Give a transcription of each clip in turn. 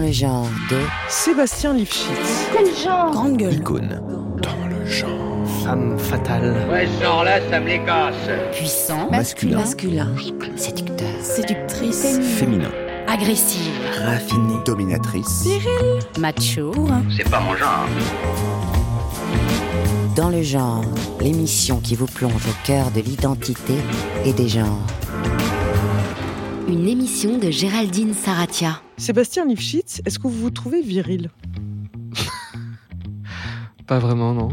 le genre de Sébastien Lifshitz. Quel genre? Grande gueule. Icône. Dans le genre. Femme fatale. Ouais, ce genre-là, ça me les casse. Puissant. Masculin. Séducteur. Séductrice. Féminin. Agressive. Raffiné. Dominatrice. Macho. C'est pas mon genre. Dans le genre, l'émission qui vous plonge au cœur de l'identité et des genres. Une émission de Géraldine Saratia. Sébastien Lifshitz, est-ce que vous vous trouvez viril? Pas vraiment, non.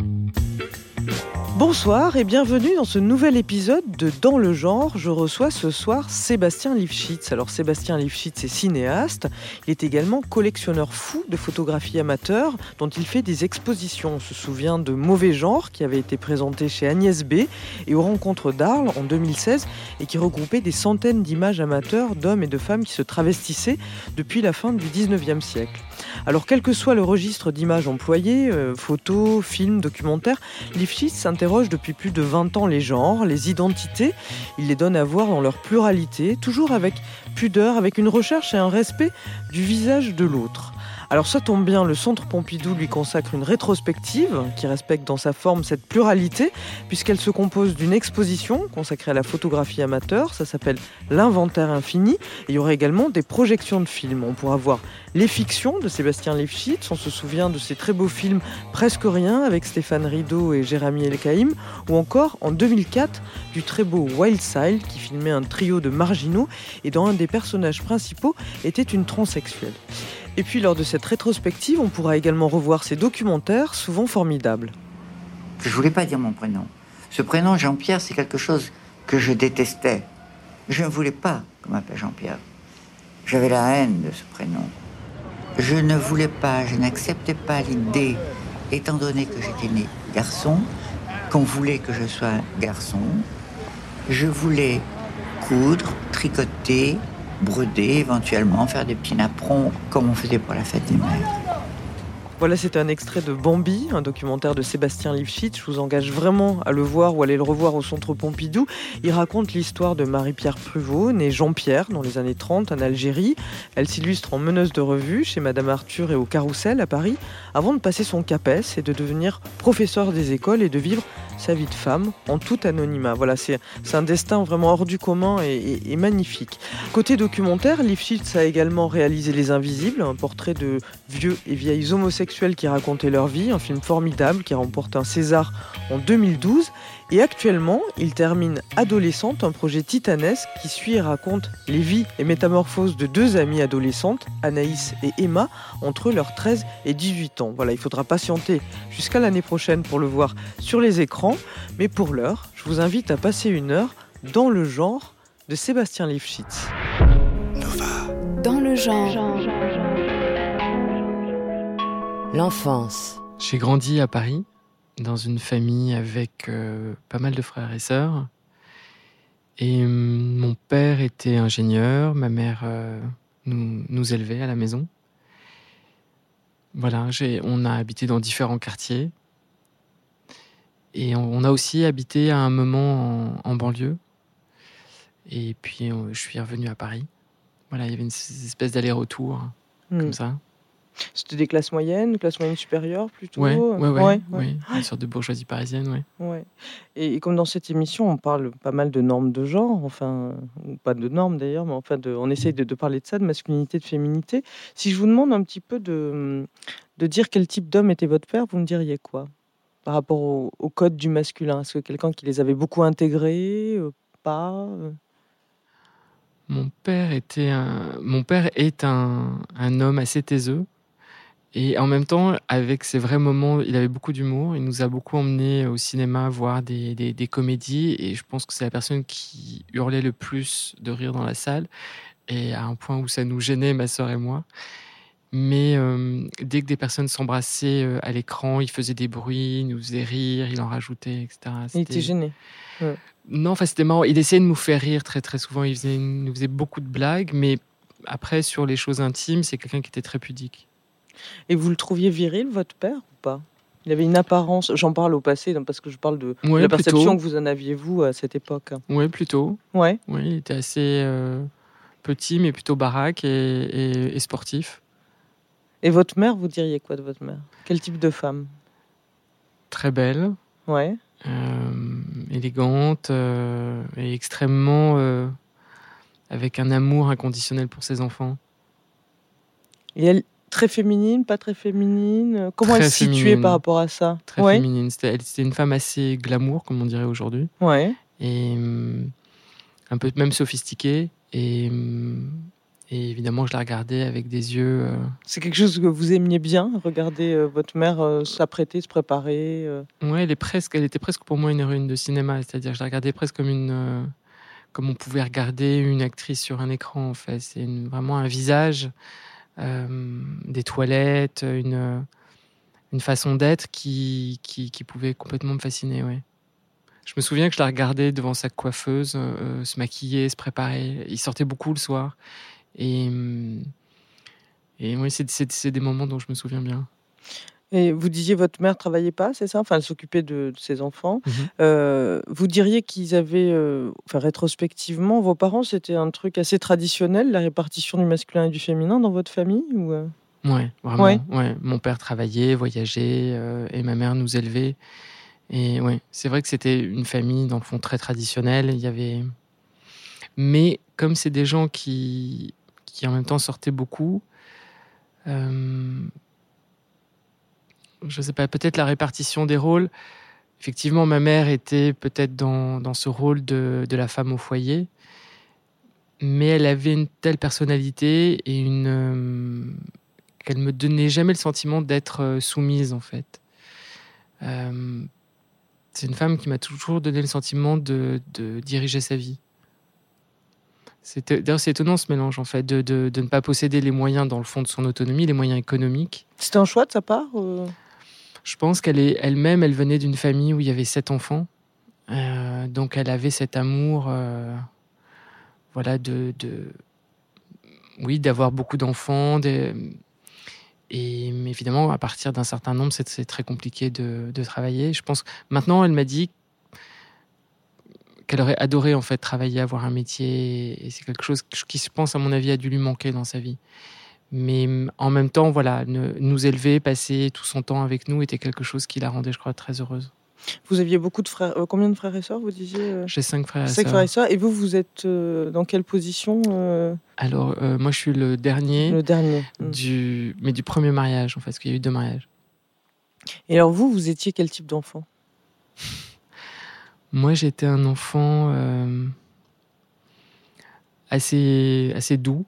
Bonsoir et bienvenue dans ce nouvel épisode de Dans le genre. Je reçois ce soir Sébastien Lifshitz. Alors Sébastien Lifshitz est cinéaste. Il est également collectionneur fou de photographies amateurs dont il fait des expositions. On se souvient de Mauvais genre qui avait été présenté chez Agnès B et aux Rencontres d'Arles en 2016 et qui regroupait des centaines d'images amateurs d'hommes et de femmes qui se travestissaient depuis la fin du 19e siècle. Alors quel que soit le registre d'images employées, photos, films, documentaires, Lifshitz s'interroge depuis plus de 20 ans les genres, les identités. Il les donne à voir dans leur pluralité, toujours avec pudeur, avec une recherche et un respect du visage de l'autre. Alors ça tombe bien, le Centre Pompidou lui consacre une rétrospective qui respecte dans sa forme cette pluralité, puisqu'elle se compose d'une exposition consacrée à la photographie amateur, ça s'appelle l'Inventaire infini, et il y aura également des projections de films. On pourra voir les fictions de Sébastien Lifshitz, on se souvient de ses très beaux films Presque rien avec Stéphane Rideau et Jérémy Elkaïm, ou encore en 2004 du très beau Wild Side qui filmait un trio de marginaux et dont un des personnages principaux était une transsexuelle. Et puis lors de cette rétrospective, on pourra également revoir ces documentaires souvent formidables. Je ne voulais pas dire mon prénom. Ce prénom Jean-Pierre, c'est quelque chose que je détestais. Je ne voulais pas qu'on m'appelle Jean-Pierre. J'avais la haine de ce prénom. Je ne voulais pas, je n'acceptais pas l'idée, étant donné que j'étais né garçon, qu'on voulait que je sois garçon. Je voulais coudre, tricoter, broder, éventuellement faire des petits napperons comme on faisait pour la fête des mères. Voilà, c'est un extrait de Bambi, un documentaire de Sébastien Lifshitz. Je vous engage vraiment à le voir ou à aller le revoir au Centre Pompidou. Il raconte l'histoire de Marie-Pierre Pruvot, née Jean-Pierre dans les années 30 en Algérie. Elle s'illustre en meneuse de revue chez Madame Arthur et au Carrousel à Paris, avant de passer son CAPES et de devenir professeur des écoles et de vivre sa vie de femme en tout anonymat. Voilà, c'est un destin vraiment hors du commun et magnifique. Côté documentaire, Lifshitz a également réalisé Les Invisibles, un portrait de vieux et vieilles homosexuels qui racontaient leur vie, un film formidable qui remporte un César en 2012. Et actuellement, il termine Adolescente, un projet titanesque qui suit et raconte les vies et métamorphoses de deux amies adolescentes, Anaïs et Emma, entre leurs 13 et 18 ans. Voilà, il faudra patienter jusqu'à l'année prochaine pour le voir sur les écrans. Mais pour l'heure, je vous invite à passer une heure dans le genre de Sébastien Lifshitz. Nova. Dans le genre. L'enfance. J'ai grandi à Paris, dans une famille avec pas mal de frères et sœurs. Et mon père était ingénieur, ma mère nous élevait à la maison. Voilà, on a habité dans différents quartiers. Et on a aussi habité à un moment en banlieue. Et puis je suis revenu à Paris. Voilà, il y avait une espèce d'aller-retour, comme ça. C'était des classes moyennes supérieures plutôt. Ouais. Une sorte de bourgeoisie parisienne, ouais. Et comme dans cette émission, on parle pas mal de normes de genre, enfin, ou pas de normes d'ailleurs, mais enfin, on essaye de parler de ça, de masculinité, de féminité. Si je vous demande un petit peu de dire quel type d'homme était votre père, vous me diriez quoi par rapport au code du masculin? Est-ce que quelqu'un qui les avait beaucoup intégrés, pas Mon père est un homme assez taiseux. Et en même temps, avec ses vrais moments, il avait beaucoup d'humour. Il nous a beaucoup emmenés au cinéma voir des comédies. Et je pense que c'est la personne qui hurlait le plus de rire dans la salle. Et à un point où ça nous gênait, ma sœur et moi. Mais dès que des personnes s'embrassaient à l'écran, il faisait des bruits, il nous faisait rire, il en rajoutait, etc. Il était gêné. Ouais. Non, enfin, c'était marrant. Il essayait de nous faire rire très, très souvent. Il nous faisait beaucoup de blagues. Mais après, sur les choses intimes, c'est quelqu'un qui était très pudique. Et vous le trouviez viril, votre père, ou pas? Il avait une apparence, j'en parle au passé, parce que je parle de la perception que vous en aviez, vous, à cette époque. Oui, plutôt. Ouais. Oui, il était assez petit, mais plutôt baraque et sportif. Et votre mère, vous diriez quoi de votre mère ? Quel type de femme ? Très belle, Ouais. élégante et extrêmement avec un amour inconditionnel pour ses enfants. Et elle, très féminine, pas très féminine ? Comment elle se situait féminine. par rapport à ça ? Très féminine. C'était une femme assez glamour, comme on dirait aujourd'hui. Ouais. Et un peu même sophistiquée. Et évidemment, je la regardais avec des yeux... C'est quelque chose que vous aimiez bien, regarder votre mère s'apprêter, se préparer Ouais, elle était presque pour moi une héroïne de cinéma. C'est-à-dire que je la regardais presque comme on pouvait regarder une actrice sur un écran, en fait. C'est vraiment un visage, des toilettes, une façon d'être qui pouvait complètement me fasciner, ouais. Je me souviens que je la regardais devant sa coiffeuse, se maquiller, se préparer. Il sortait beaucoup le soir. Et oui, c'est des moments dont je me souviens bien. Et vous disiez votre mère travaillait pas, c'est ça ? Enfin, elle s'occupait de ses enfants. Vous diriez qu'ils avaient, rétrospectivement, vos parents, c'était un truc assez traditionnel, la répartition du masculin et du féminin dans votre famille ou Ouais, vraiment. Ouais. Mon père travaillait, voyageait, et ma mère nous élevait. Et ouais, c'est vrai que c'était une famille, dans le fond, très traditionnelle. Il y avait... Mais comme c'est des gens qui en même temps sortaient beaucoup, je sais pas, peut-être la répartition des rôles. Effectivement, ma mère était peut-être dans ce rôle de la femme au foyer, mais elle avait une telle personnalité et qu'elle me donnait jamais le sentiment d'être soumise, en fait. C'est une femme qui m'a toujours donné le sentiment de diriger sa vie. D'ailleurs, c'est étonnant ce mélange, en fait, de ne pas posséder les moyens, dans le fond, de son autonomie, les moyens économiques. C'était un choix de sa part Je pense qu'elle-même, elle venait d'une famille où il y avait 7 enfants. Donc, elle avait cet amour, d'avoir beaucoup d'enfants. Mais évidemment, à partir d'un certain nombre, c'est très compliqué de travailler. Je pense que maintenant, elle m'a dit qu'elle aurait adoré, en fait, travailler, avoir un métier. Et c'est quelque chose qui, je pense, à mon avis, a dû lui manquer dans sa vie. Mais en même temps, voilà, nous élever, passer tout son temps avec nous était quelque chose qui la rendait, je crois, très heureuse. Vous aviez beaucoup de frères. Combien de frères et sœurs, vous disiez J'ai 5 frères et sœurs. 5 frères et sœurs. Et vous êtes dans quelle position Alors, moi, je suis le dernier. Le dernier. Mais du premier mariage, en fait, parce qu'il y a eu 2 mariages. Et alors, vous étiez quel type d'enfant ? Moi, j'étais un enfant assez doux,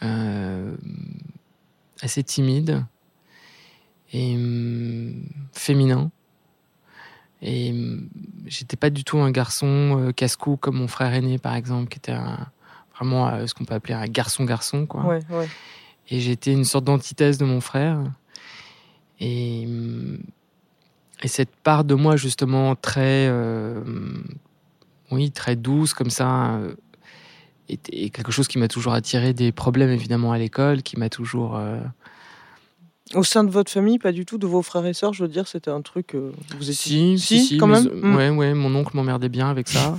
assez timide et féminin. Et j'étais pas du tout un garçon casse-cou comme mon frère aîné, par exemple, qui était vraiment ce qu'on peut appeler un garçon-garçon, quoi. Ouais. Et j'étais une sorte d'antithèse de mon frère. Et cette part de moi, justement, très douce, comme ça, était quelque chose qui m'a toujours attiré des problèmes, évidemment, à l'école, qui m'a toujours... Au sein de votre famille, pas du tout, de vos frères et sœurs, je veux dire, c'était un truc... vous étiez... Si, quand même. Ouais, mon oncle m'emmerdait bien avec ça.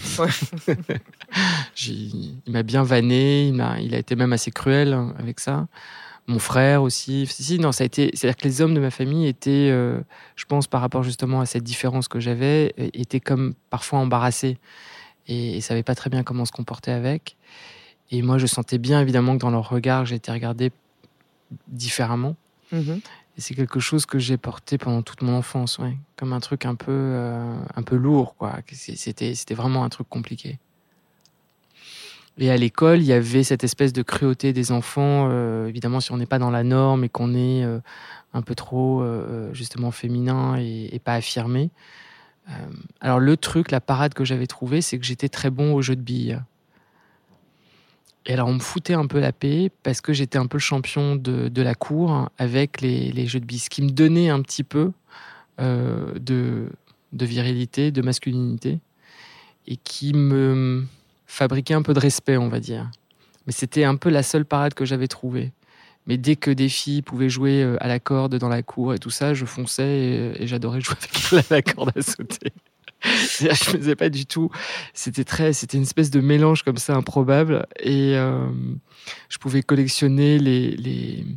Il m'a bien vanné, il a été même assez cruel avec ça. Mon frère aussi. C'est-à-dire que les hommes de ma famille étaient, je pense, par rapport justement à cette différence que j'avais, étaient comme parfois embarrassés et savaient pas très bien comment se comporter avec. Et moi, je sentais bien, évidemment, que dans leur regard, j'ai été regardé différemment. Mm-hmm. Et c'est quelque chose que j'ai porté pendant toute mon enfance, ouais. Comme un truc un peu lourd, quoi. C'était vraiment un truc compliqué. Et à l'école, il y avait cette espèce de cruauté des enfants. Évidemment, si on n'est pas dans la norme et qu'on est un peu trop, justement, féminin et pas affirmé. Alors, la parade que j'avais trouvée, c'est que j'étais très bon au jeu de billes. Et alors, on me foutait un peu la paix parce que j'étais un peu le champion de la cour avec les jeux de billes. Ce qui me donnait un petit peu de virilité, de masculinité et qui me fabriquait un peu de respect, on va dire. Mais c'était un peu la seule parade que j'avais trouvée. Mais dès que des filles pouvaient jouer à la corde dans la cour et tout ça, je fonçais et j'adorais jouer avec elles à la corde à sauter. Je ne faisais pas du tout. C'était une espèce de mélange comme ça improbable. Et je pouvais collectionner les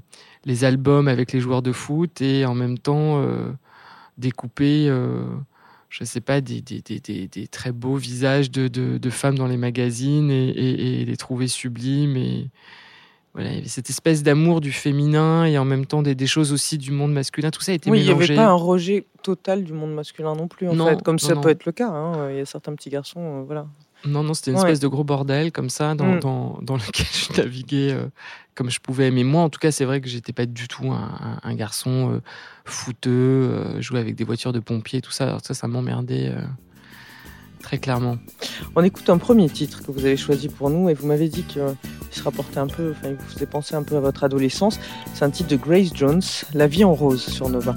les albums avec les joueurs de foot et en même temps découper, je sais pas, des très beaux visages de femmes dans les magazines et les trouver sublimes. Et voilà, il y avait cette espèce d'amour du féminin et en même temps des choses aussi du monde masculin. Tout ça a été mélangé. Oui, il n'y avait pas un rejet total du monde masculin non plus, en fait, comme ça peut être le cas. Il y a certains petits garçons, voilà. Non, c'était une espèce de gros bordel comme ça dans lequel je naviguais comme je pouvais. Mais moi, en tout cas, c'est vrai que j'étais pas du tout un garçon fouteux, jouer avec des voitures de pompiers, tout ça. Alors ça m'emmerdait très clairement. On écoute un premier titre que vous avez choisi pour nous et vous m'avez dit qu'il se rapportait un peu, il vous faisait penser un peu à votre adolescence. C'est un titre de Grace Jones, La vie en rose sur Nova.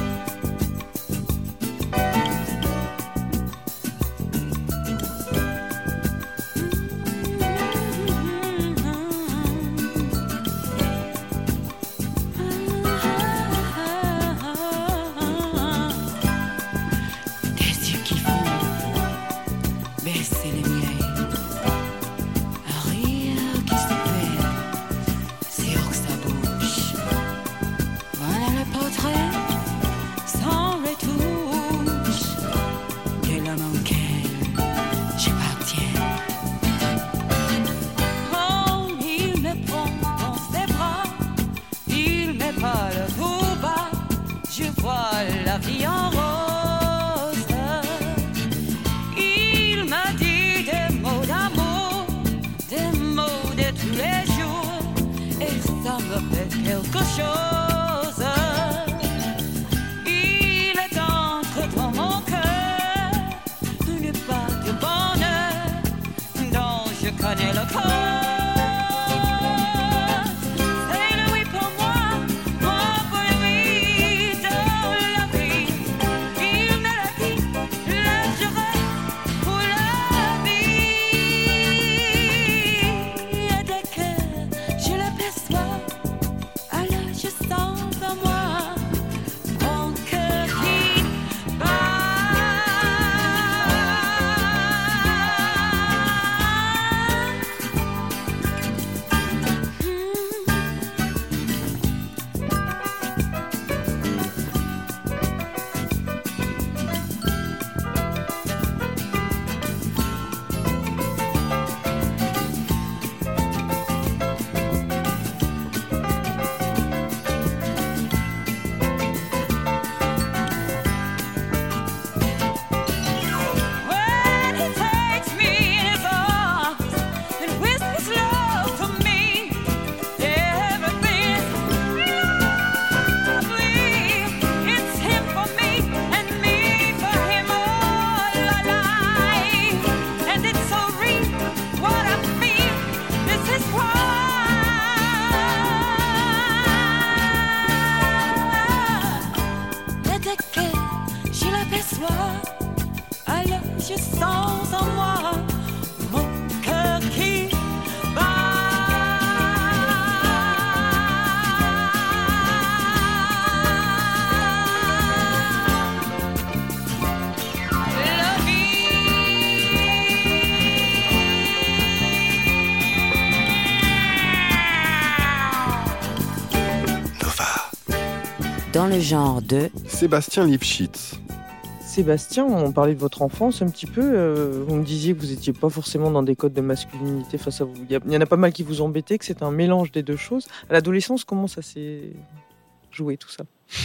Dans le genre de Sébastien Lifshitz. Sébastien, on parlait de votre enfance un petit peu. Vous me disiez que vous n'étiez pas forcément dans des codes de masculinité face à vous. Il y en a pas mal qui vous embêtaient, que c'est un mélange des deux choses. À l'adolescence, comment ça s'est joué tout ça ?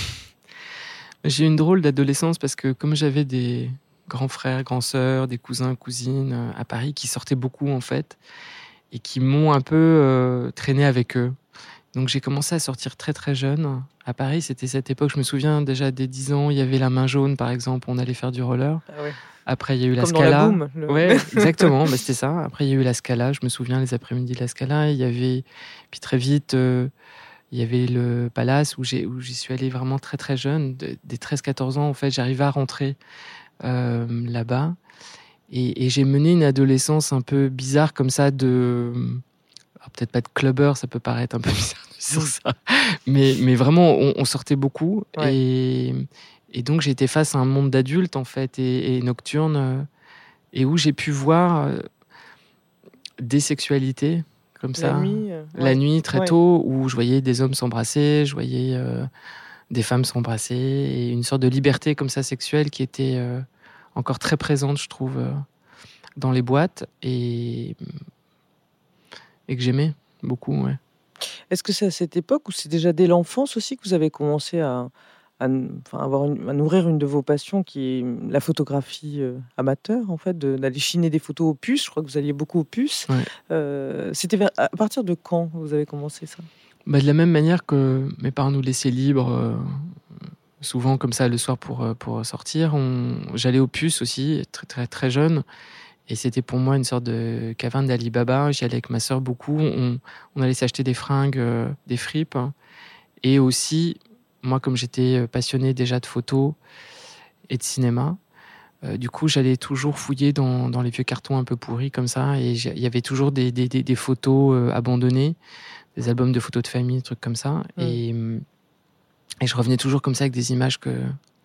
J'ai eu une drôle d'adolescence parce que comme j'avais des grands frères, grands sœurs, des cousins, cousines à Paris qui sortaient beaucoup en fait et qui m'ont un peu traîné avec eux. Donc j'ai commencé à sortir très très jeune. À Paris, c'était cette époque, je me souviens déjà dès 10 ans, il y avait la main jaune par exemple, on allait faire du roller. Ah ouais. Après il y a eu la Scala. Comme dans la Boom. Ouais, exactement, c'était ça. Après il y a eu la Scala, je me souviens les après-midi de la Scala, il y avait puis très vite il y avait le Palace où j'y suis allé vraiment très très jeune, des 13-14 ans en fait, j'arrivais à rentrer là-bas et j'ai mené une adolescence un peu bizarre comme ça alors, peut-être pas de clubbeur, ça peut paraître un peu bizarre sur ça, mais vraiment on sortait beaucoup et donc j'ai été face à un monde d'adultes en fait et nocturne et où j'ai pu voir des sexualités comme ça. la nuit, très tôt, où je voyais des hommes s'embrasser, je voyais des femmes s'embrasser, et une sorte de liberté comme ça sexuelle qui était encore très présente, je trouve, dans les boîtes, et que j'aimais beaucoup, ouais. Est-ce que c'est à cette époque ou c'est déjà dès l'enfance aussi que vous avez commencé à nourrir une de vos passions qui est la photographie amateur, en fait, d'aller chiner des photos aux puces? Je crois que vous alliez beaucoup aux puces. Ouais. C'était à partir de quand vous avez commencé ça? De la même manière que mes parents nous laissaient libres, souvent comme ça le soir pour sortir, j'allais aux puces aussi, très, très, très jeune. Et c'était pour moi une sorte de caverne d'Ali Baba. J'y allais avec ma sœur beaucoup. On allait s'acheter des fringues, des fripes. Et aussi, moi, comme j'étais passionné déjà de photos et de cinéma, du coup, j'allais toujours fouiller dans les vieux cartons un peu pourris comme ça. Et il y avait toujours des photos abandonnées, des albums de photos de famille, des trucs comme ça. Et je revenais toujours comme ça avec des images que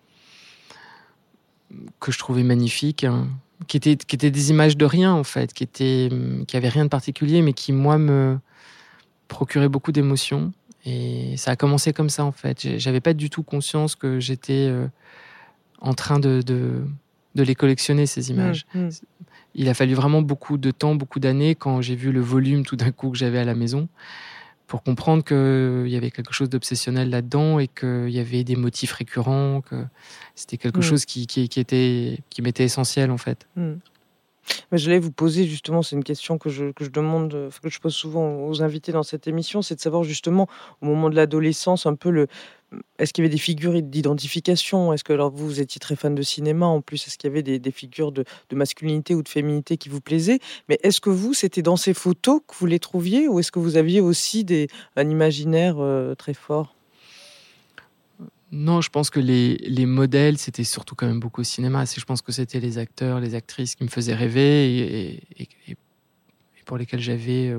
je trouvais magnifiques, hein, qui étaient des images de rien, en fait, qui avaient rien de particulier, mais qui, moi, me procuraient beaucoup d'émotions. Et ça a commencé comme ça, en fait. J'avais pas du tout conscience que j'étais en train de les collectionner, ces images. Il a fallu vraiment beaucoup de temps, beaucoup d'années, quand j'ai vu le volume tout d'un coup que j'avais à la maison, pour comprendre qu'il y avait quelque chose d'obsessionnel là-dedans, et qu'il y avait des motifs récurrents, que c'était quelque chose qui m'était essentiel, en fait. Mais j'allais vous poser justement, c'est une question que je demande, que je pose souvent aux invités dans cette émission, c'est de savoir justement, au moment de l'adolescence, un peu est-ce qu'il y avait des figures d'identification? Est-ce que, alors vous étiez très fan de cinéma en plus, est-ce qu'il y avait des figures de masculinité ou de féminité qui vous plaisaient? Mais est-ce que c'était dans ces photos que vous les trouviez, ou est-ce que vous aviez aussi un imaginaire très fort? Non, je pense que les modèles, c'était surtout quand même beaucoup au cinéma. Je pense que c'était les acteurs, les actrices qui me faisaient rêver, et pour lesquels j'avais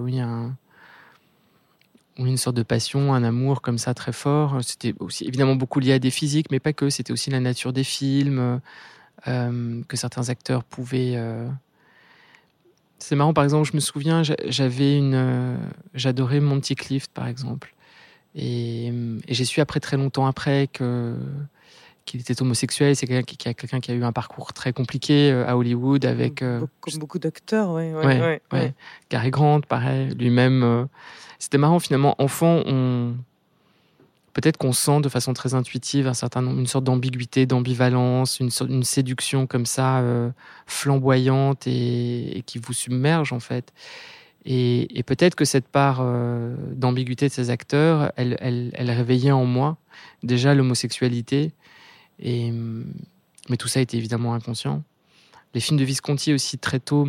une sorte de passion, un amour comme ça très fort. C'était aussi évidemment beaucoup lié à des physiques, mais pas que. C'était aussi la nature des films, que certains acteurs pouvaient... C'est marrant, par exemple, je me souviens, j'adorais Monty Clift, par exemple. Et j'ai su très longtemps après qu'il était homosexuel. C'est quelqu'un qui a eu un parcours très compliqué à Hollywood, avec... Comme beaucoup d'acteurs, oui. Ouais. Cary Grant, pareil, lui-même. C'était marrant, finalement, enfant, peut-être qu'on sent de façon très intuitive une sorte d'ambiguïté, d'ambivalence, une séduction comme ça, flamboyante, et qui vous submerge, en fait. Et peut-être que cette part d'ambiguïté de ces acteurs, elle réveillait en moi déjà l'homosexualité. Mais tout ça était évidemment inconscient. Les films de Visconti aussi, très tôt,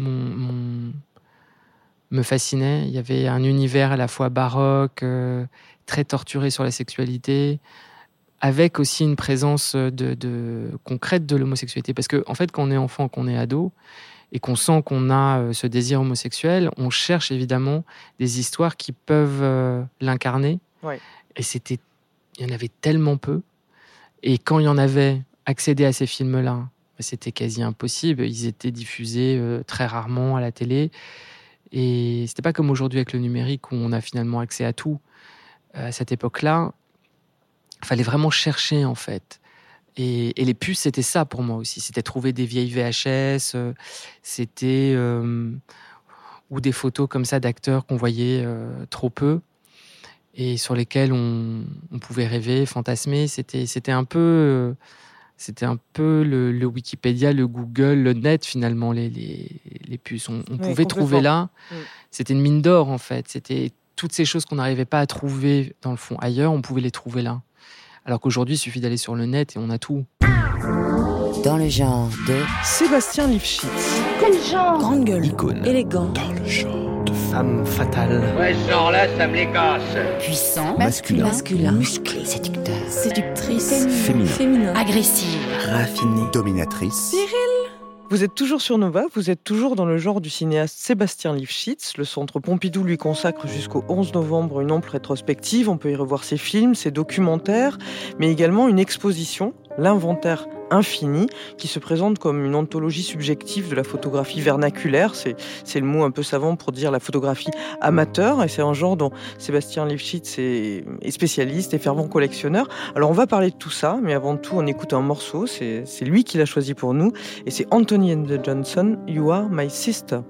me fascinaient. Il y avait un univers à la fois baroque, très torturé sur la sexualité, avec aussi une présence concrète de l'homosexualité. Parce qu'en fait, quand on est enfant, qu'on est ado, et qu'on sent qu'on a ce désir homosexuel, on cherche évidemment des histoires qui peuvent l'incarner. Ouais. Et il y en avait tellement peu. Et quand il y en avait, accéder à ces films-là, c'était quasi impossible. Ils étaient diffusés très rarement à la télé. Et c'était pas comme aujourd'hui avec le numérique, où on a finalement accès à tout. À cette époque-là, il fallait vraiment chercher, en fait. Et les puces, c'était ça pour moi aussi. C'était trouver des vieilles VHS, c'était ou des photos comme ça d'acteurs qu'on voyait trop peu, et sur lesquels on pouvait rêver, fantasmer. C'était un peu le Wikipédia, le Google, le net, finalement, les puces. On pouvait trouver là. C'était une mine d'or, en fait. C'était toutes ces choses qu'on n'arrivait pas à trouver, dans le fond, ailleurs, on pouvait les trouver là. Alors qu'aujourd'hui, il suffit d'aller sur le net et on a tout. Dans le genre de Sébastien Lifshitz. Quel genre? Grande gueule, icône, élégant. Dans le genre de femme fatale. Ouais, ce genre-là, ça me les casse. Puissant, Masculin, musclé, séducteur, séductrice, féminin, agressive, raffiné, dominatrice. Vous êtes toujours sur Nova, vous êtes toujours dans le genre du cinéaste Sébastien Lifshitz. Le Centre Pompidou lui consacre jusqu'au 11 novembre une ample rétrospective. On peut y revoir ses films, ses documentaires, mais également une exposition, l'inventaire Infini, qui se présente comme une anthologie subjective de la photographie vernaculaire. C'est le mot un peu savant pour dire la photographie amateur, et c'est un genre dont Sébastien Lifshitz est spécialiste et fervent collectionneur. Alors on va parler de tout ça, mais avant tout on écoute un morceau, c'est lui qui l'a choisi pour nous, et c'est Anthony and the Johnson, You Are My Sister.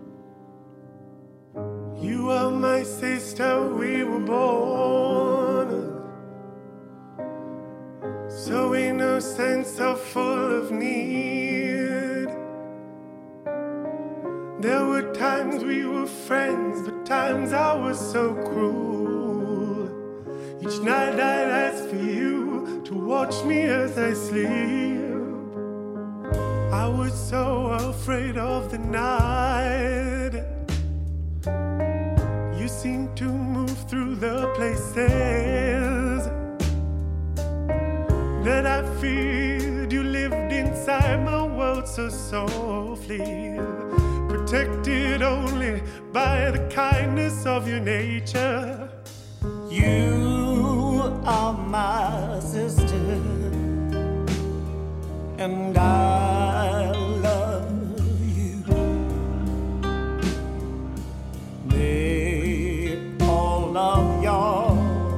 You are my sister, we were born so innocent, so full of need. There were times we were friends, but times I was so cruel. Each night I'd ask for you to watch me as I sleep. I was so afraid of the night. You seem to move through the places that I feared. You lived inside my world so softly, protected only by the kindness of your nature. You are my sister, and I love you. May all of your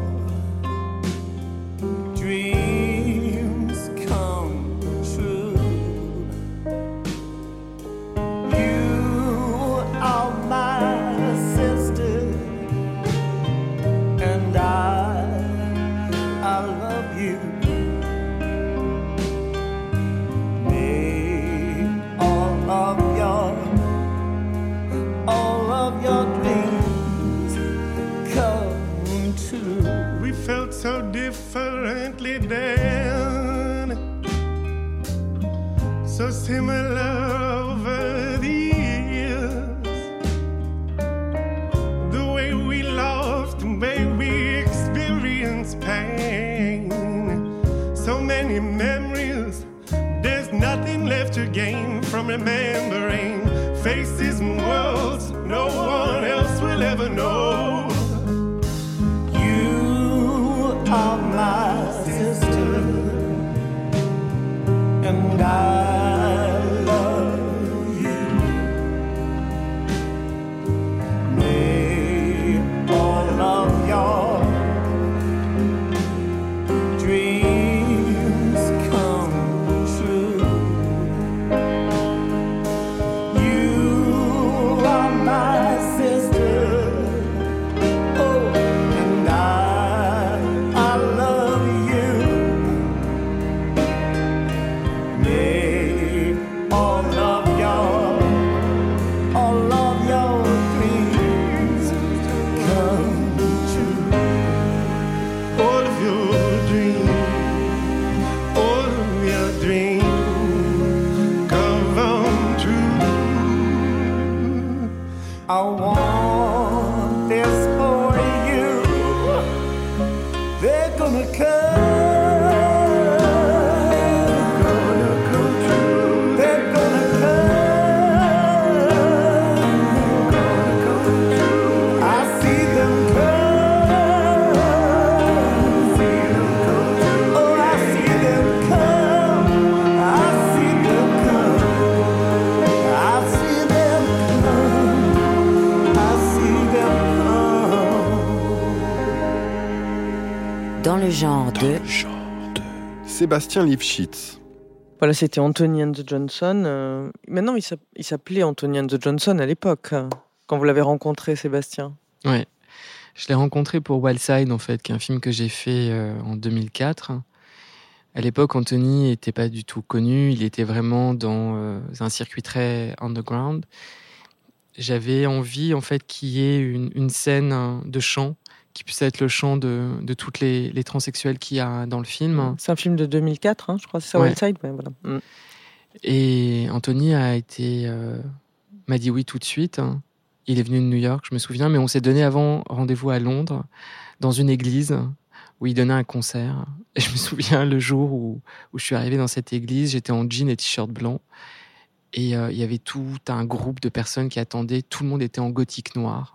dreams come true. You are my sister, and I love you. May all of your dreams come true. We felt so differently then, so similar over the years. The way we loved, the way we experienced pain. So many memories, there's nothing left to gain from remembering faces and worlds no one else will ever know. You are my sister, and I love you. May all of your dreams come true. You are my sister, oh, and I love you. May all of your dreams come true. All of your dreams, all of your dreams come true. I want this for you. They're gonna come. They're gonna come. I see them come. Oh, I see them come. I see them come. I see them come. I see them come. Dans le genre de Sébastien Lifshitz. Voilà, c'était Anthony and the Johnson. Maintenant, il s'appelait Anthony and the Johnson à l'époque, quand vous l'avez rencontré, Sébastien. Ouais. Je l'ai rencontré pour Wild Side, en fait, qui est un film que j'ai fait en 2004. À l'époque, Anthony n'était pas du tout connu. Il était vraiment dans un circuit très underground. J'avais envie, en fait, qu'il y ait une scène de chant qui puisse être le chant de toutes les transsexuels qu'il y a dans le film. C'est un film de 2004, je crois, c'est ça, Ouais. Wild Side, ouais, voilà. Et Anthony m'a dit oui tout de suite. Il est venu de New York, je me souviens, mais on s'est donné avant rendez-vous à Londres, dans une église, où il donnait un concert. Et je me souviens le jour où je suis arrivé dans cette église, j'étais en jean et t-shirt blanc. Et il y avait tout un groupe de personnes qui attendaient. Tout le monde était en gothique noir.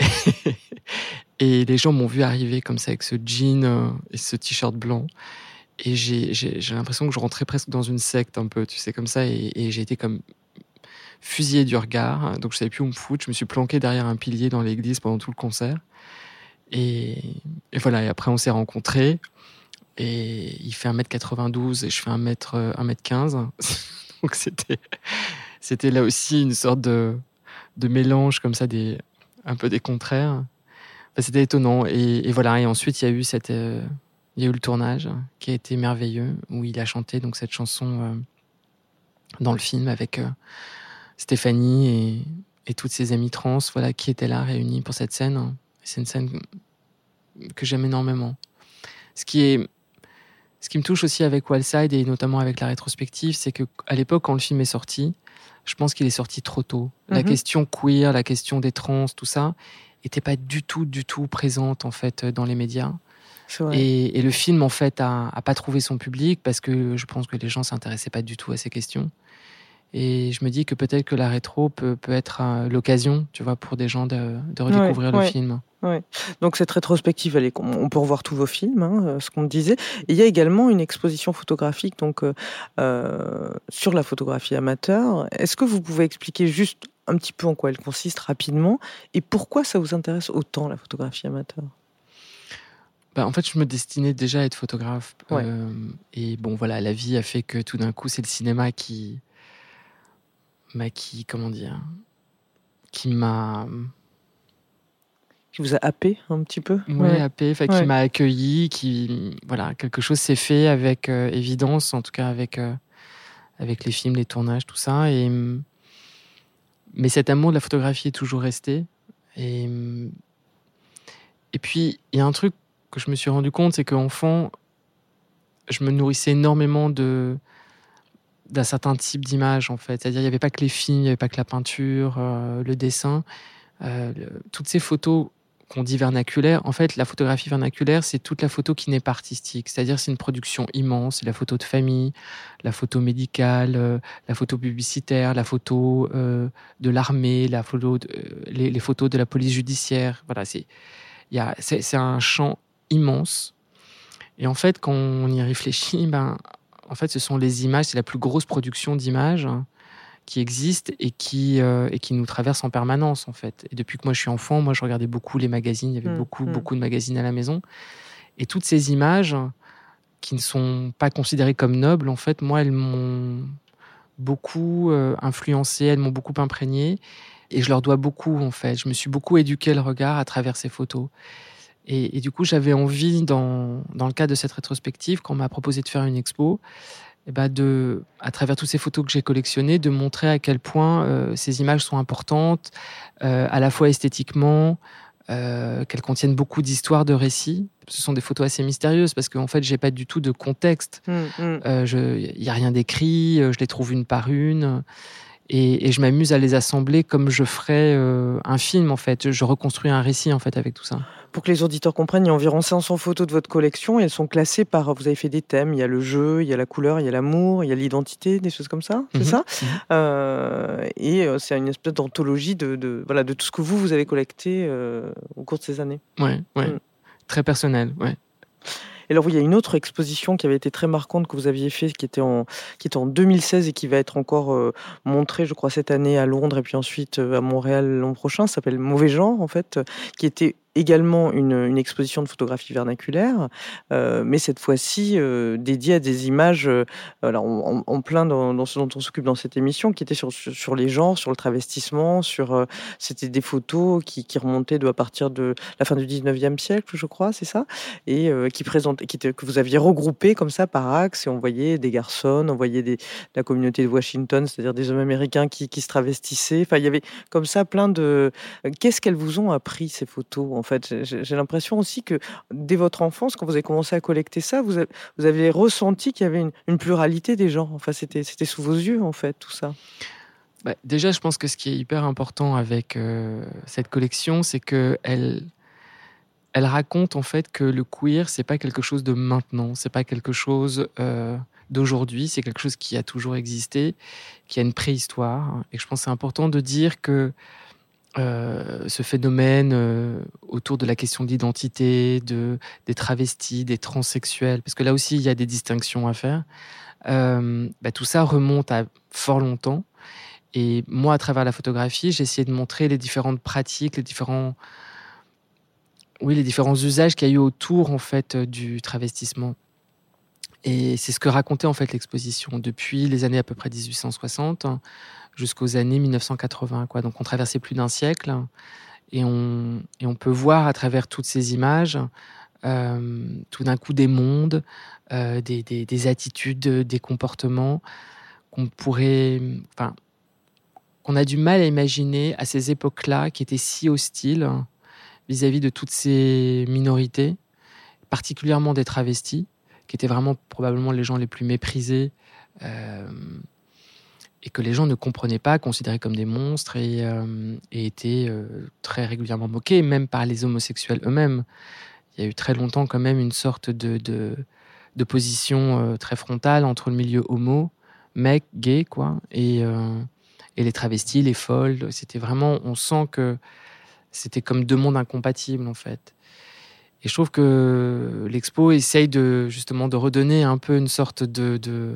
Et les gens m'ont vu arriver comme ça avec ce jean et ce t-shirt blanc. Et j'ai l'impression que je rentrais presque dans une secte un peu, tu sais, comme ça. Et j'ai été comme fusillé du regard. Donc je savais plus où me foutre. Je me suis planqué derrière un pilier dans l'église pendant tout le concert. Et voilà. Et après, on s'est rencontrés. Et il fait 1m92 et je fais 1m15. Donc c'était là aussi une sorte de mélange comme ça, un peu des contraires. Enfin, c'était étonnant. Et voilà. Et ensuite, il y a eu le tournage qui a été merveilleux, où il a chanté donc cette chanson dans le film avec Stéphanie et toutes ses amies trans, voilà, qui étaient là réunies pour cette scène. C'est une scène que j'aime énormément. Ce qui me touche aussi avec Wildside et notamment avec la rétrospective, c'est qu'à l'époque, quand le film est sorti, je pense qu'il est sorti trop tôt. La question queer, la question des trans, tout ça, n'était pas du tout présente en fait dans les médias. Et le film, en fait, a pas trouvé son public parce que je pense que les gens s'intéressaient pas du tout à ces questions. Et je me dis que peut-être que la rétro peut être l'occasion, tu vois, pour des gens de redécouvrir le film. Ouais. Donc cette rétrospective, on peut revoir tous vos films, ce qu'on me disait. Et il y a également une exposition photographique donc, sur la photographie amateur. Est-ce que vous pouvez expliquer juste un petit peu en quoi elle consiste rapidement et pourquoi ça vous intéresse autant, la photographie amateur ? En fait, je me destinais déjà à être photographe. Et bon, voilà, la vie a fait que tout d'un coup, c'est le cinéma qui vous a happé un petit peu. Happé, qui m'a accueilli, quelque chose s'est fait avec évidence, en tout cas avec les films, les tournages, tout ça. Mais cet amour de la photographie est toujours resté. Et puis, il y a un truc que je me suis rendu compte, c'est qu'enfant, je me nourrissais énormément d'un certain type d'image, en fait. C'est-à-dire, il n'y avait pas que les films, il n'y avait pas que la peinture, le dessin. Toutes ces photos qu'on dit vernaculaires, en fait, la photographie vernaculaire, c'est toute la photo qui n'est pas artistique. C'est-à-dire, c'est une production immense. C'est la photo de famille, la photo médicale, la photo publicitaire, la photo de l'armée, les photos de la police judiciaire. Voilà, c'est un champ immense. Et en fait, quand on y réfléchit, en fait, ce sont les images, c'est la plus grosse production d'images qui existe et qui nous traverse en permanence, en fait. Et depuis que moi je suis enfant, je regardais beaucoup les magazines. Il y avait beaucoup de magazines à la maison. Et toutes ces images qui ne sont pas considérées comme nobles, en fait, moi, elles m'ont beaucoup influencé, elles m'ont beaucoup imprégné. Et je leur dois beaucoup, en fait. Je me suis beaucoup éduqué le regard à travers ces photos. Et du coup, j'avais envie, dans le cadre de cette rétrospective, quand on m'a proposé de faire une expo, à travers toutes ces photos que j'ai collectionnées, de montrer à quel point ces images sont importantes, à la fois esthétiquement, qu'elles contiennent beaucoup d'histoires, de récits. Ce sont des photos assez mystérieuses parce qu'en fait, j'ai pas du tout de contexte. Il y a rien d'écrit, je les trouve une par une. Et je m'amuse à les assembler comme je ferais un film, en fait. Je reconstruis un récit, en fait, avec tout ça. Pour que les auditeurs comprennent, il y a environ 500 photos de votre collection et elles sont classées par... Vous avez fait des thèmes, il y a le jeu, il y a la couleur, il y a l'amour, il y a l'identité, des choses comme ça, c'est ça et c'est une espèce d'anthologie de tout ce que vous avez collecté au cours de ces années. Ouais. Très personnel, ouais. Et alors, il y a une autre exposition qui avait été très marquante que vous aviez fait, qui était en 2016 et qui va être encore montrée, je crois, cette année à Londres et puis ensuite à Montréal l'an prochain. Ça s'appelle Mauvais genre, en fait, qui était également une exposition de photographie vernaculaire, mais cette fois-ci dédiée à des images en plein dans ce dont on s'occupe dans cette émission, qui était sur les genres, sur le travestissement, c'était des photos qui remontaient à partir de la fin du 19e siècle, je crois, c'est ça, et que vous aviez regroupé comme ça par axe, et on voyait des garçons, on voyait la communauté de Washington, c'est-à-dire des hommes américains qui se travestissaient. Enfin, il y avait comme ça plein de... Qu'est-ce qu'elles vous ont appris, ces photos ? En fait, j'ai l'impression aussi que dès votre enfance, quand vous avez commencé à collecter ça, vous avez ressenti qu'il y avait une pluralité des genres. Enfin, c'était sous vos yeux, en fait, tout ça. Déjà, je pense que ce qui est hyper important avec cette collection, c'est qu'elle raconte en fait que le queer, c'est pas quelque chose de maintenant, c'est pas quelque chose d'aujourd'hui, c'est quelque chose qui a toujours existé, qui a une préhistoire. Et je pense que c'est important de dire que ce phénomène autour de la question de l'identité, des travestis, des transsexuels, parce que là aussi, il y a des distinctions à faire. Tout ça remonte à fort longtemps. Et moi, à travers la photographie, j'ai essayé de montrer les différentes pratiques, les différents usages qu'il y a eu autour en fait, du travestissement. Et c'est ce que racontait en fait l'exposition depuis les années à peu près 1860 jusqu'aux années 1980. Donc on traversait plus d'un siècle et on peut voir à travers toutes ces images tout d'un coup des mondes, des attitudes, des comportements qu'on a du mal à imaginer à ces époques-là qui étaient si hostiles vis-à-vis de toutes ces minorités, particulièrement des travestis, qui étaient vraiment probablement les gens les plus méprisés et que les gens ne comprenaient pas, considérés comme des monstres et étaient très régulièrement moqués, même par les homosexuels eux-mêmes. Il y a eu très longtemps quand même une sorte d'opposition très frontale entre le milieu homo, mec, gay, quoi, et les travestis, les folles. C'était vraiment, on sent que c'était comme deux mondes incompatibles en fait. Et je trouve que l'expo essaye justement de redonner un peu une sorte de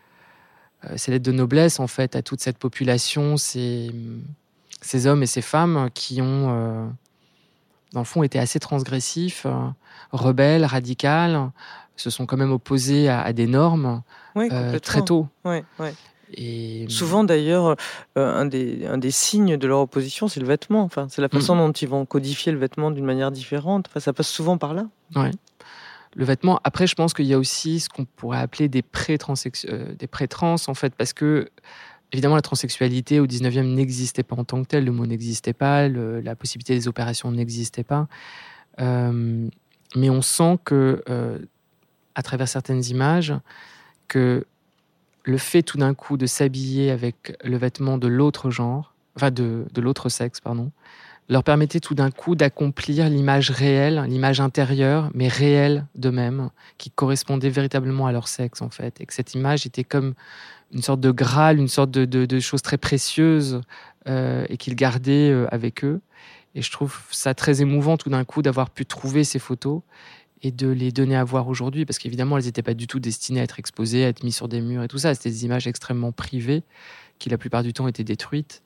ces lettres de noblesse en fait à toute cette population, ces hommes et ces femmes qui ont dans le fond été assez transgressifs, rebelles, radicales, se sont quand même opposés à des normes très tôt. Ouais. Et souvent d'ailleurs, un des signes de leur opposition, c'est le vêtement. Enfin, c'est la façon dont ils vont codifier le vêtement d'une manière différente. Enfin, ça passe souvent par là. Ouais. Le vêtement. Après, je pense qu'il y a aussi ce qu'on pourrait appeler des pré-trans, en fait, parce que évidemment la transsexualité au 19e n'existait pas en tant que telle. Le mot n'existait pas, la possibilité des opérations n'existait pas. Mais on sent que à travers certaines images que le fait tout d'un coup de s'habiller avec le vêtement de l'autre genre, enfin de l'autre sexe, leur permettait tout d'un coup d'accomplir l'image réelle, l'image intérieure, mais réelle d'eux-mêmes, qui correspondait véritablement à leur sexe, en fait. Et que cette image était comme une sorte de graal, une sorte de chose très précieuse et qu'ils gardaient avec eux. Et je trouve ça très émouvant tout d'un coup d'avoir pu trouver ces photos et de les donner à voir aujourd'hui, parce qu'évidemment, elles n'étaient pas du tout destinées à être exposées, à être mises sur des murs et tout ça. C'était des images extrêmement privées, qui la plupart du temps étaient détruites.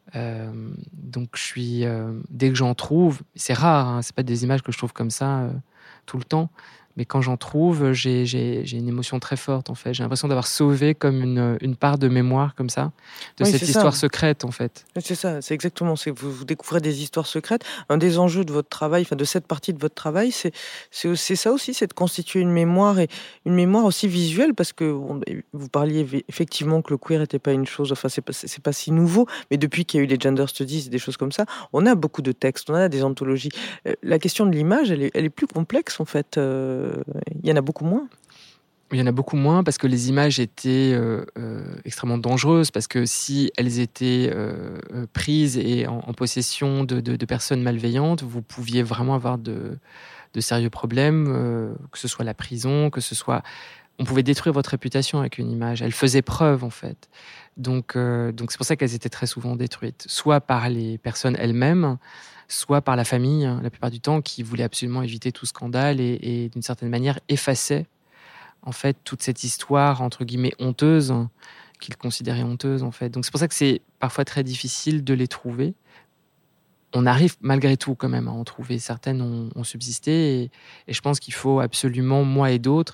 Donc je suis dès que j'en trouve, c'est rare, c'est pas des images que je trouve comme ça tout le temps, mais quand j'en trouve, j'ai une émotion très forte en fait. J'ai l'impression d'avoir sauvé comme une part de mémoire comme ça, de cette histoire secrète en fait. C'est ça, c'est exactement. Vous découvrez des histoires secrètes. Un des enjeux de votre travail, enfin de cette partie de votre travail, c'est ça aussi, c'est de constituer une mémoire et une mémoire aussi visuelle, parce que vous parliez effectivement que le queer n'était pas une chose. Enfin, c'est pas si nouveau, mais depuis qu'il y a eu les gender studies et des choses comme ça, on a beaucoup de textes, on a des anthologies. La question de l'image, elle est plus complexe en fait. Il y en a beaucoup moins. Il y en a beaucoup moins parce que les images étaient extrêmement dangereuses, parce que si elles étaient prises et en possession de personnes malveillantes, vous pouviez vraiment avoir de sérieux problèmes, que ce soit la prison, que ce soit... On pouvait détruire votre réputation avec une image. Elle faisait preuve, en fait. Donc c'est pour ça qu'elles étaient très souvent détruites, soit par les personnes elles-mêmes, soit par la famille, la plupart du temps, qui voulait absolument éviter tout scandale et d'une certaine manière effaçait en fait toute cette histoire entre guillemets honteuse qu'ils considéraient honteuse en fait. Donc c'est pour ça que c'est parfois très difficile de les trouver. On arrive malgré tout quand même à en trouver. Certaines ont subsisté et je pense qu'il faut absolument, moi et d'autres,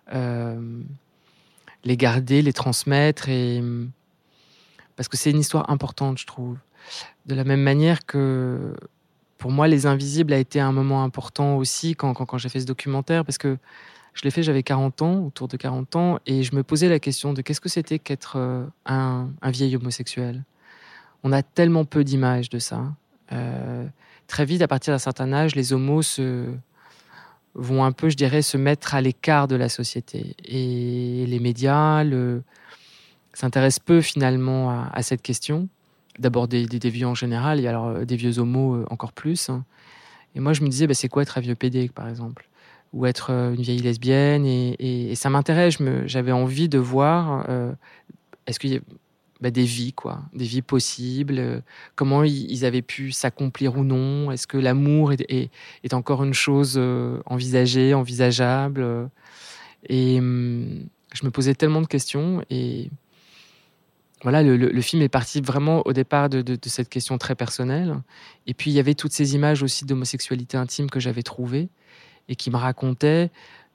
les garder, les transmettre, parce que c'est une histoire importante, je trouve. De la même manière que pour moi, Les Invisibles a été un moment important aussi quand j'ai fait ce documentaire, parce que je l'ai fait, j'avais 40 ans, autour de 40 ans, et je me posais la question de qu'est-ce que c'était qu'être un vieil homosexuel. On a tellement peu d'images de ça. Très vite, à partir d'un certain âge, les homos vont un peu, je dirais, se mettre à l'écart de la société. Et les médias s'intéressent peu finalement à cette question. D'abord des vieux en général, et alors des vieux homos encore plus. Et moi, je me disais, c'est quoi être un vieux pédé, par exemple, ou être une vieille lesbienne, et ça m'intéresse. J'avais envie de voir, est-ce qu'il des vies, quoi, des vies possibles, comment ils avaient pu s'accomplir ou non, est-ce que l'amour est encore une chose envisagée, envisageable, et je me posais tellement de questions, et voilà, le film est parti vraiment au départ de cette question très personnelle, et puis il y avait toutes ces images aussi d'homosexualité intime que j'avais trouvées, et qui me racontaient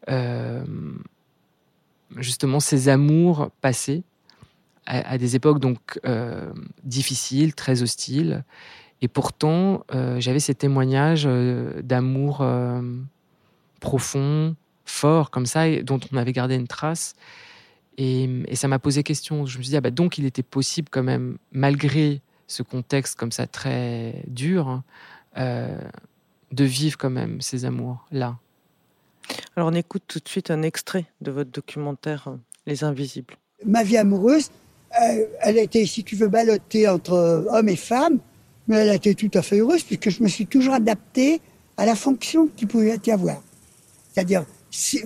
justement ces amours passés, à des époques donc difficiles, très hostiles. Et pourtant, j'avais ces témoignages d'amour profond, fort, comme ça, et dont on avait gardé une trace. Et ça m'a posé question. Je me suis dit, donc il était possible quand même, malgré ce contexte comme ça très dur, de vivre quand même ces amours-là. Alors on écoute tout de suite un extrait de votre documentaire Les Invisibles. Ma vie amoureuse, elle a été, si tu veux, ballottée entre hommes et femmes, mais elle a été tout à fait heureuse puisque je me suis toujours adapté à la fonction qu'il pouvait y avoir. C'est-à-dire, si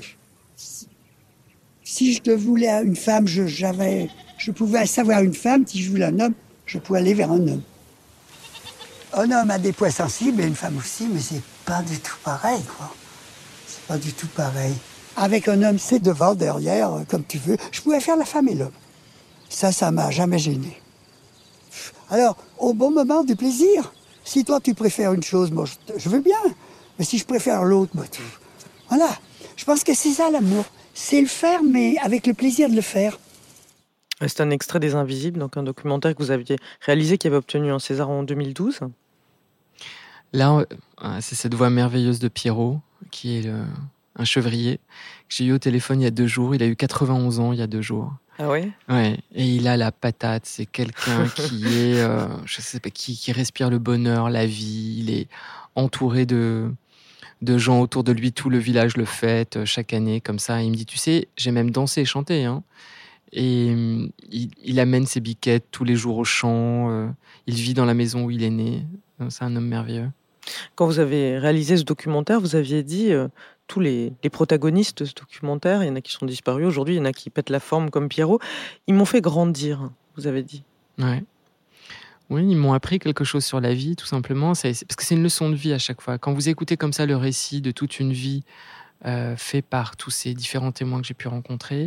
je voulais une femme, je pouvais savoir une femme. Si je voulais un homme, je pouvais aller vers un homme. Un homme a des points sensibles et une femme aussi, mais c'est pas du tout pareil, quoi. C'est pas du tout pareil. Avec un homme, c'est devant, derrière, comme tu veux. Je pouvais faire la femme et l'homme. Ça m'a jamais gêné. Alors, au bon moment du plaisir, si toi tu préfères une chose, moi je veux bien. Mais si je préfère l'autre, voilà. Je pense que c'est ça l'amour. C'est le faire, mais avec le plaisir de le faire. C'est un extrait des Invisibles, donc un documentaire que vous aviez réalisé, qui avait obtenu un César en 2012. Là, c'est cette voix merveilleuse de Pierrot, qui est un chevrier, que j'ai eu au téléphone il y a 2 jours. Il a eu 91 ans il y a 2 jours. Ah ouais? Ouais, et il a la patate. C'est quelqu'un qui est, je sais pas, qui respire le bonheur, la vie. Il est entouré de gens autour de lui. Tout le village le fête chaque année comme ça. Et il me dit, tu sais, j'ai même dansé et chanté, hein. Et il amène ses biquettes tous les jours au champ. Il vit dans la maison où il est né. C'est un homme merveilleux. Quand vous avez réalisé ce documentaire, vous aviez dit tous les protagonistes de ce documentaire, il y en a qui sont disparus aujourd'hui, il y en a qui pètent la forme comme Pierrot, ils m'ont fait grandir, vous avez dit. Ouais. Oui, ils m'ont appris quelque chose sur la vie, tout simplement. Parce que c'est une leçon de vie à chaque fois. Quand vous écoutez comme ça le récit de toute une vie fait par tous ces différents témoins que j'ai pu rencontrer,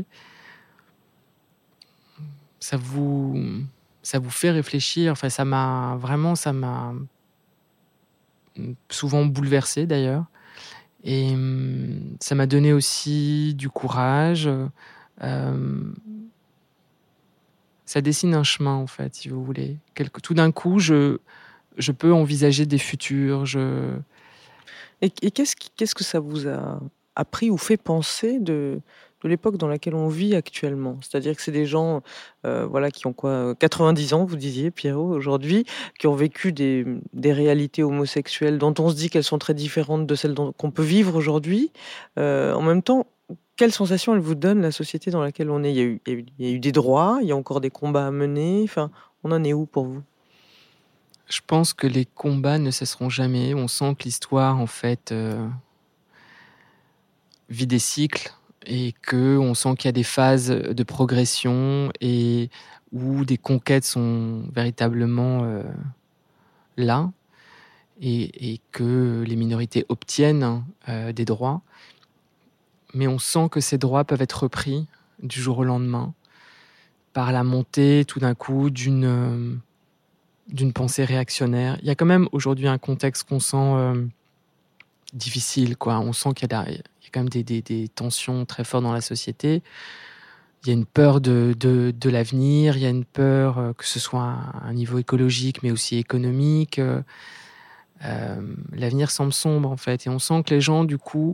ça vous fait réfléchir. Enfin, ça m'a souvent bouleversé d'ailleurs. Et ça m'a donné aussi du courage. Ça dessine un chemin, en fait, si vous voulez. Tout d'un coup, je peux envisager des futurs. Et qu'est-ce que ça vous a appris ou fait penser de l'époque dans laquelle on vit actuellement? C'est-à-dire que c'est des gens qui ont 90 ans, vous disiez, Pierrot, aujourd'hui, qui ont vécu des réalités homosexuelles dont on se dit qu'elles sont très différentes de celles qu'on peut vivre aujourd'hui. En même temps, quelle sensation elle vous donne, la société dans laquelle on est? Il y a eu des droits, il y a encore des combats à mener. Enfin, on en est où pour vous? Je pense que les combats ne cesseront jamais. On sent que l'histoire, en fait, vit des cycles, et qu'on sent qu'il y a des phases de progression et où des conquêtes sont véritablement là, et que les minorités obtiennent des droits. Mais on sent que ces droits peuvent être repris du jour au lendemain par la montée tout d'un coup d'une pensée réactionnaire. Il y a quand même aujourd'hui un contexte qu'on sent difficile, quoi. On sent qu'il y a quand même des tensions très fortes dans la société. Il y a une peur de l'avenir, il y a une peur que ce soit à un niveau écologique, mais aussi économique. L'avenir semble sombre, en fait. Et on sent que les gens, du coup,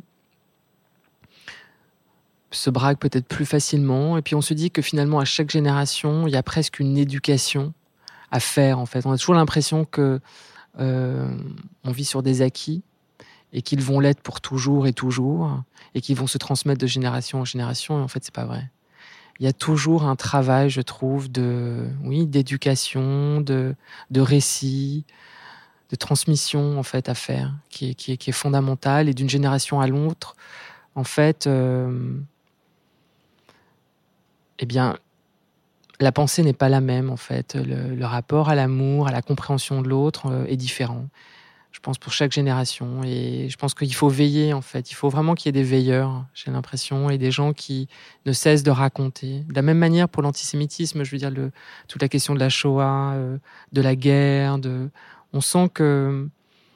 se braquent peut-être plus facilement. Et puis on se dit que finalement, à chaque génération, il y a presque une éducation à faire, en fait. On a toujours l'impression que on vit sur des acquis, et qu'ils vont l'être pour toujours, et qu'ils vont se transmettre de génération en génération. Et en fait, c'est pas vrai. Il y a toujours un travail, je trouve, d'éducation, de récit, de transmission, en fait, à faire, qui est fondamental. Et d'une génération à l'autre, en fait, la pensée n'est pas la même, en fait. Le rapport à l'amour, à la compréhension de l'autre est différent. Je pense pour chaque génération. Et je pense qu'il faut veiller, en fait. Il faut vraiment qu'il y ait des veilleurs, j'ai l'impression, et des gens qui ne cessent de raconter. De la même manière pour l'antisémitisme, je veux dire, toute la question de la Shoah, de la guerre. On sent que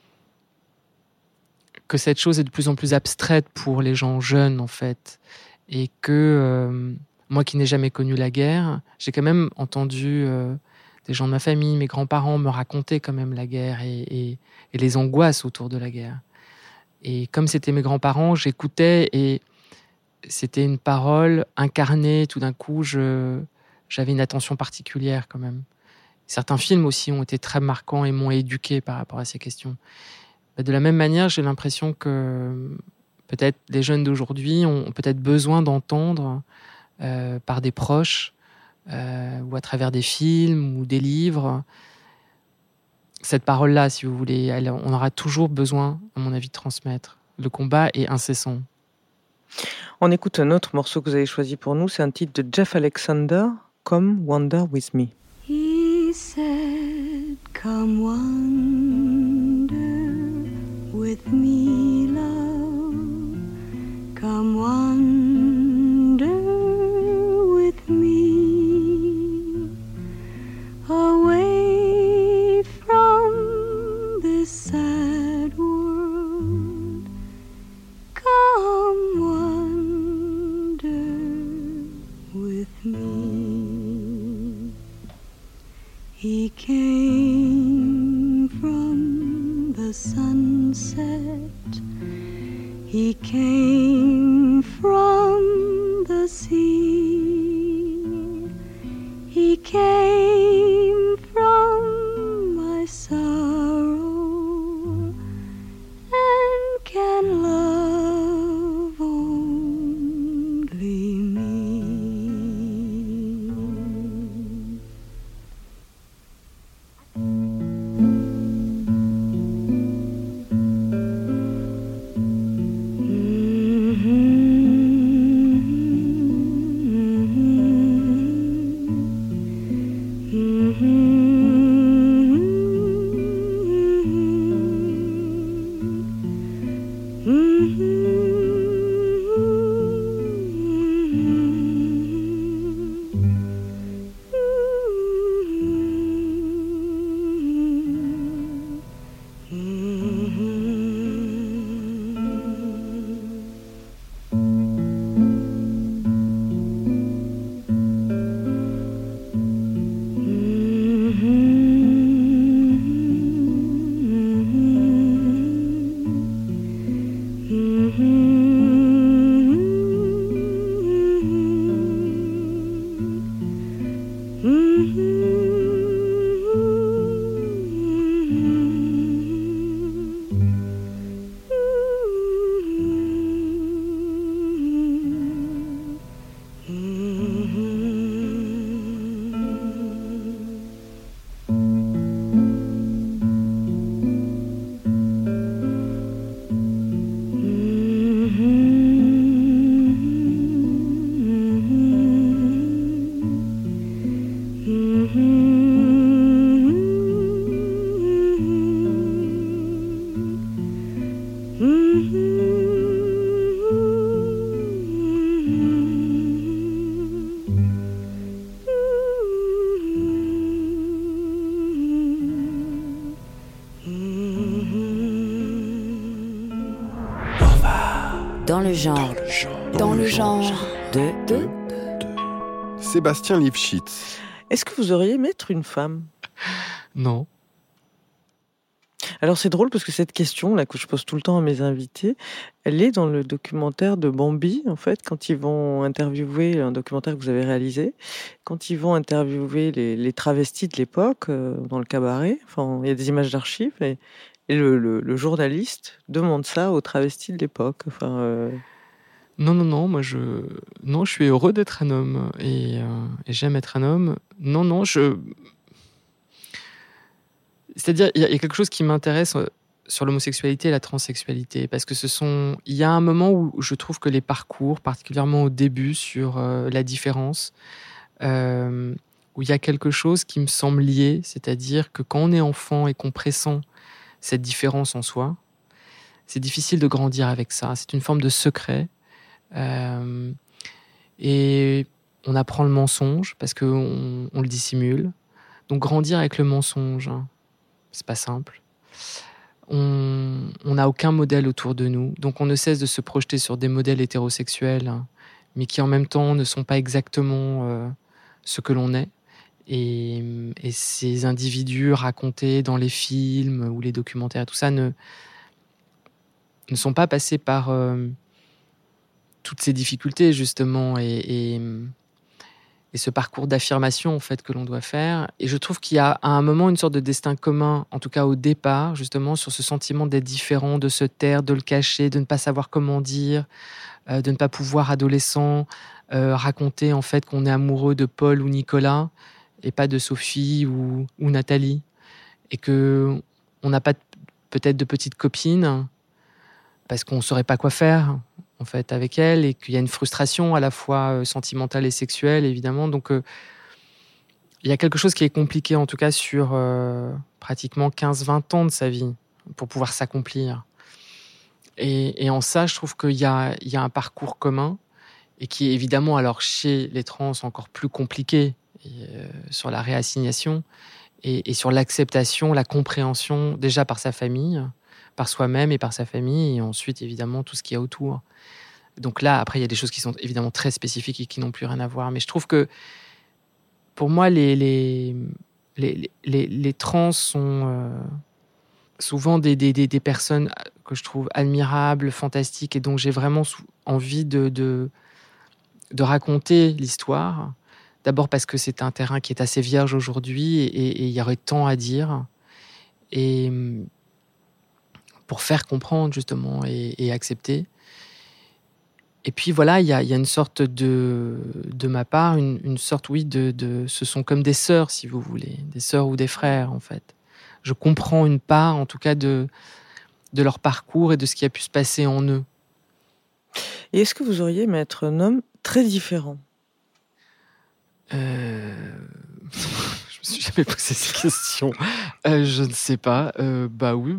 cette chose est de plus en plus abstraite pour les gens jeunes, en fait. Et que moi qui n'ai jamais connu la guerre, j'ai quand même entendu des gens de ma famille, mes grands-parents me racontaient quand même la guerre et les angoisses autour de la guerre. Et comme c'était mes grands-parents, j'écoutais et c'était une parole incarnée. Tout d'un coup, j'avais une attention particulière quand même. Certains films aussi ont été très marquants et m'ont éduqué par rapport à ces questions. De la même manière, j'ai l'impression que peut-être les jeunes d'aujourd'hui ont peut-être besoin d'entendre par des proches ou à travers des films ou des livres cette parole-là, si vous voulez. On aura toujours besoin, à mon avis, de transmettre. Le combat est incessant. On écoute un autre morceau que vous avez choisi pour nous. C'est un titre de Jeff Alexander, Come Wander With Me. He said, come wander with me, love. Come wander with me, away from this sad world. Come wander with me. He came from the sunset. He came from the sea. He came from my sorrow and can love only me. Dans le genre. Dans le genre. De Sébastien Lifshitz. Est-ce que vous auriez aimé être une femme ? Non. Alors c'est drôle parce que cette question là que je pose tout le temps à mes invités, elle est dans le documentaire de Bambi en fait, quand ils vont interviewer, un documentaire que vous avez réalisé, quand ils vont interviewer les travestis de l'époque dans le cabaret, enfin il y a des images d'archives et le journaliste demande ça aux travestis de l'époque. Enfin, Non, moi je suis heureux d'être un homme et j'aime être un homme. Non, c'est-à-dire il y a quelque chose qui m'intéresse sur l'homosexualité et la transsexualité parce que il y a un moment où je trouve que les parcours, particulièrement au début sur la différence, où il y a quelque chose qui me semble lié, c'est-à-dire que quand on est enfant et qu'on pressent cette différence en soi, c'est difficile de grandir avec ça. C'est une forme de secret. Et on apprend le mensonge parce qu'on le dissimule. Donc grandir avec le mensonge, c'est pas simple. On n'a aucun modèle autour de nous. Donc on ne cesse de se projeter sur des modèles hétérosexuels, mais qui en même temps ne sont pas exactement ce que l'on est. Et ces individus racontés dans les films ou les documentaires, tout ça ne sont pas passés par toutes ces difficultés, justement, et ce parcours d'affirmation, en fait, que l'on doit faire. Et je trouve qu'il y a à un moment une sorte de destin commun, en tout cas au départ, justement, sur ce sentiment d'être différent, de se taire, de le cacher, de ne pas savoir comment dire, de ne pas pouvoir, adolescent, raconter, en fait, qu'on est amoureux de Paul ou Nicolas, et pas de Sophie ou Nathalie. Et qu'on n'a pas peut-être de petites copines, parce qu'on ne saurait pas quoi faire, en fait, avec elle, et qu'il y a une frustration à la fois sentimentale et sexuelle, évidemment. Donc, il y a quelque chose qui est compliqué, en tout cas, sur pratiquement 15-20 ans de sa vie, pour pouvoir s'accomplir. Et en ça, je trouve qu'il y a un parcours commun, et qui est évidemment, alors, chez les trans, encore plus compliqué, sur la réassignation, et sur l'acceptation, la compréhension, déjà par sa famille, par soi-même et par sa famille, et ensuite, évidemment, tout ce qu'il y a autour. Donc là, après, il y a des choses qui sont évidemment très spécifiques et qui n'ont plus rien à voir. Mais je trouve que, pour moi, les trans sont souvent des personnes que je trouve admirables, fantastiques, et donc j'ai vraiment envie de raconter l'histoire. D'abord parce que c'est un terrain qui est assez vierge aujourd'hui, et il y aurait tant à dire. Et pour faire comprendre, justement, et accepter. Et puis voilà, il y a une sorte de ma part, une sorte, oui, ce sont comme des sœurs, si vous voulez, des sœurs ou des frères, en fait. Je comprends une part, en tout cas, de leur parcours et de ce qui a pu se passer en eux. Et est-ce que vous auriez aimé être un homme très différent ? Je me suis jamais posé ces questions. Je ne sais pas. Bah oui.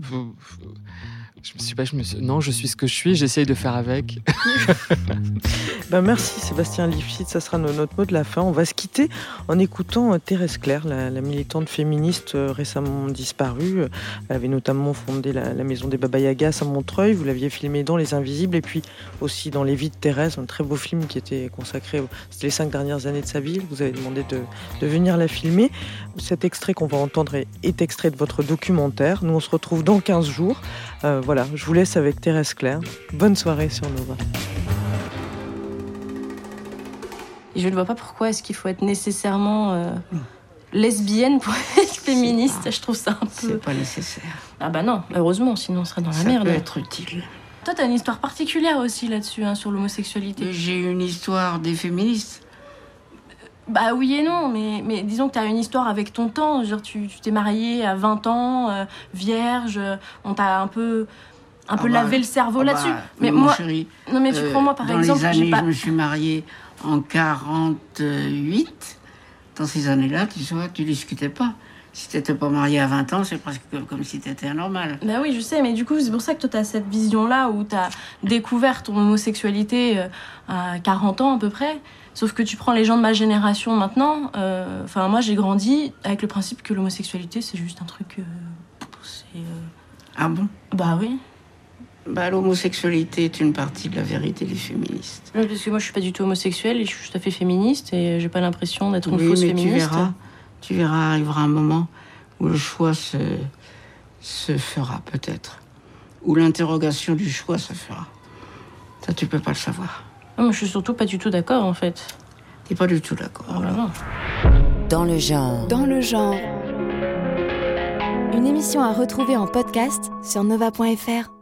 Non, je suis ce que je suis. J'essaye de faire avec. Merci Sébastien Lifshitz. Ça sera notre mot de la fin. On va se quitter en écoutant Thérèse Claire, la militante féministe récemment disparue. Elle avait notamment fondé la maison des Baba Yagas à Montreuil. Vous l'aviez filmé dans Les Invisibles, et puis aussi dans Les Vies de Thérèse, un très beau film qui était consacré. C'était les 5 dernières années de sa vie. Vous avez demandé de venir la filmer. Cet extrait qu'on va entendre est extrait de votre documentaire. Nous, on se retrouve dans 15 jours. Voilà, je vous laisse avec Thérèse Claire. Bonne soirée sur Nova. Et je ne vois pas pourquoi est-ce qu'il faut être nécessairement lesbienne pour être féministe. Je trouve ça un peu... C'est pas nécessaire. Ah bah non, heureusement, sinon on serait dans la merde. Ça peut être utile. Toi, t'as une histoire particulière aussi là-dessus, sur l'homosexualité. J'ai une histoire des féministes. Bah oui et non, mais disons que t'as une histoire avec ton temps. Genre, tu t'es mariée à 20 ans, vierge, on t'a un peu lavé le cerveau là-dessus. Mais moi, chérie, non mais tu prends moi par exemple. Dans les années, je me suis mariée en 48. Dans ces années-là, tu vois, tu discutais pas. Si t'étais pas mariée à 20 ans, c'est presque comme si t'étais anormal. Bah oui, je sais, mais du coup, c'est pour ça que toi, t'as cette vision-là où t'as découvert ton homosexualité à 40 ans à peu près. Sauf que tu prends les gens de ma génération maintenant. Moi, j'ai grandi avec le principe que l'homosexualité, c'est juste un truc... Ah bon ? Bah oui. Bah, l'homosexualité est une partie de la vérité des féministes. Oui, parce que moi, je suis pas du tout homosexuelle et je suis tout à fait féministe et j'ai pas l'impression d'être une fausse féministe. Tu verras, arrivera un moment où le choix se fera peut-être. Où l'interrogation du choix se fera. Ça, tu peux pas le savoir. Non, mais je suis surtout pas du tout d'accord, en fait. T'es pas du tout d'accord. Oh là là. Dans le genre. Dans le genre. Une émission à retrouver en podcast sur nova.fr.